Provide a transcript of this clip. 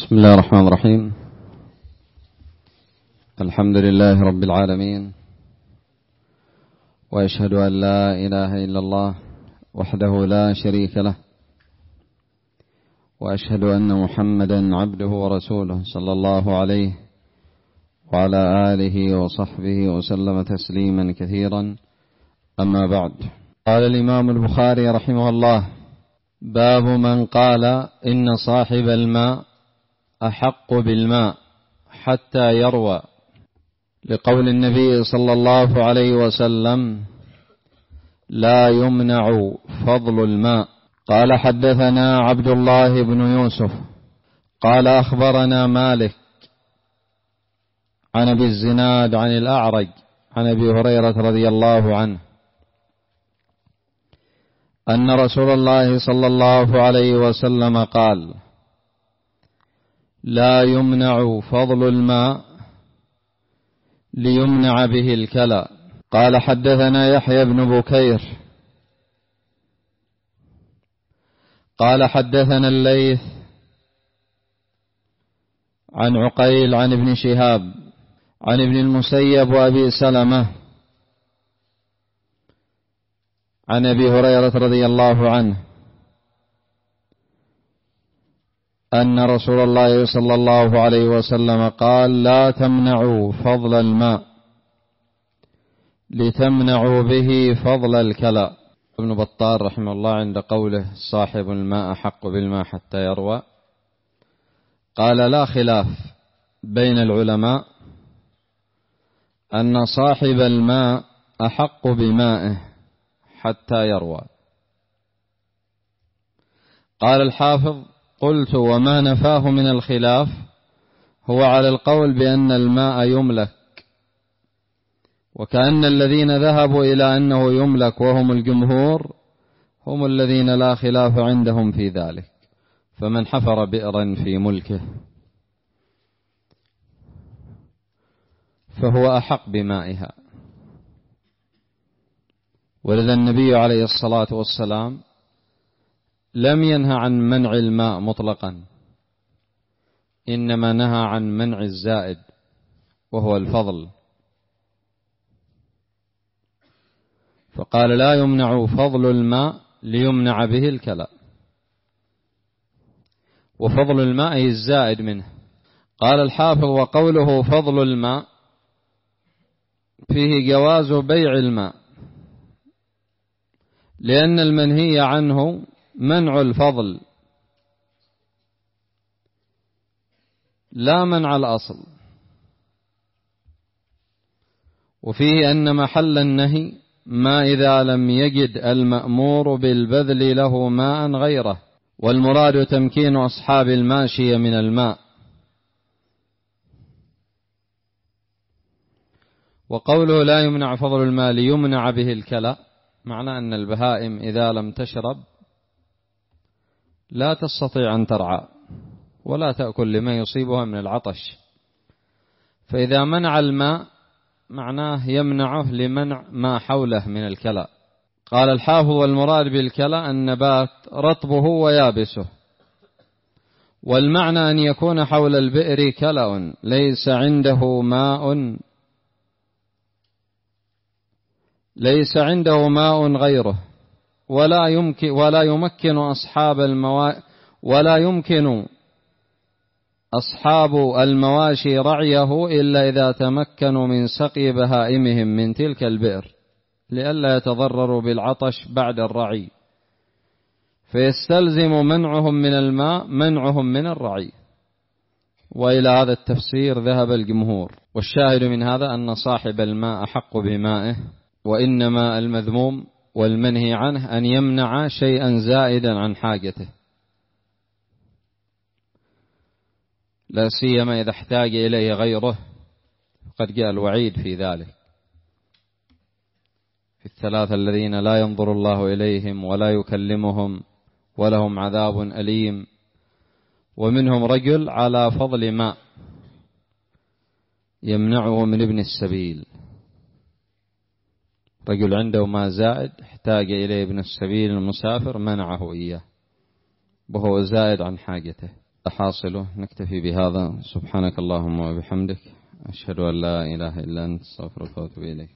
بسم الله الرحمن الرحيم. الحمد لله رب العالمين، وأشهد أن لا إله إلا الله وحده لا شريك له، وأشهد أن محمدا عبده ورسوله صلى الله عليه وعلى آله وصحبه وسلم تسليما كثيرا. أما بعد، قال الإمام البخاري رحمه الله: باب من قال إن صاحب الماء أحق بالماء حتى يروى، لقول النبي صلى الله عليه وسلم: لا يمنع فضل الماء. قال: حدثنا عبد الله بن يوسف قال: أخبرنا مالك عن أبي الزناد عن الأعرج عن أبي هريرة رضي الله عنه أن رسول الله صلى الله عليه وسلم قال: لا يمنع فضل الماء ليمنع به الكلى. قال: حدثنا يحيى بن بكير قال: حدثنا الليث عن عقيل عن ابن شهاب عن ابن المسيب وأبي سلمة عن أبي هريرة رضي الله عنه أن رسول الله صلى الله عليه وسلم قال: لا تمنعوا فضل الماء لتمنعوا به فضل الكلى. ابن بطال رحمه الله عند قوله: صاحب الماء أحق بالماء حتى يروى، قال: لا خلاف بين العلماء أن صاحب الماء أحق بمائه حتى يروى. قال الحافظ: قلت: وما نفاه من الخلاف هو على القول بأن الماء يملك، وكأن الذين ذهبوا إلى أنه يملك وهم الجمهور هم الذين لا خلاف عندهم في ذلك، فمن حفر بئرا في ملكه فهو أحق بمائها. ولذا النبي عليه الصلاة والسلام لم ينهى عن منع الماء مطلقا، إنما نهى عن منع الزائد وهو الفضل، فقال: لا يمنع فضل الماء ليمنع به الكلى. وفضل الماء هي الزائد منه. قال الحافظ: وقوله فضل الماء فيه جواز بيع الماء، لأن المنهي عنه منع الفضل لا منع الأصل، وفيه أن محل النهي ما إذا لم يجد المأمور بالبذل له ماء غيره، والمراد تمكين أصحاب الماشية من الماء. وقوله: لا يمنع فضل الماء ليمنع به الكلى، معنى أن البهائم إذا لم تشرب لا تستطيع أن ترعى ولا تأكل لما يصيبها من العطش، فإذا منع الماء معناه يمنعه لمنع ما حوله من الكلى. قال الحافظ: والمراد بالكلى النبات رطبه ويابسه، والمعنى أن يكون حول البئر كلأ ليس عنده ماء غيره، ولا يمكن أصحاب المواشي رعيه إلا إذا تمكنوا من سقي بهائمهم من تلك البئر، لئلا يتضرروا بالعطش بعد الرعي، فيستلزم منعهم من الماء منعهم من الرعي. وإلى هذا التفسير ذهب الجمهور. والشاهد من هذا أن صاحب الماء أحق بمائه، وإنما المذموم والمنهي عنه أن يمنع شيئا زائدا عن حاجته، لا سيما إذا احتاج إليه غيره، قد جاء الوعيد في ذلك: في الثلاثة الذين لا ينظر الله إليهم ولا يكلمهم ولهم عذاب أليم، ومنهم رجل على فضل ماء يمنعه من ابن السبيل. رجل عنده ماء زائد احتاج إليه ابن السبيل المسافر منعه إياه وهو زائد عن حاجته. حاصله. نكتفي بهذا. سبحانك اللهم وبحمدك، أشهد أن لا إله إلا أنت، استغفرك وأتوب إليك.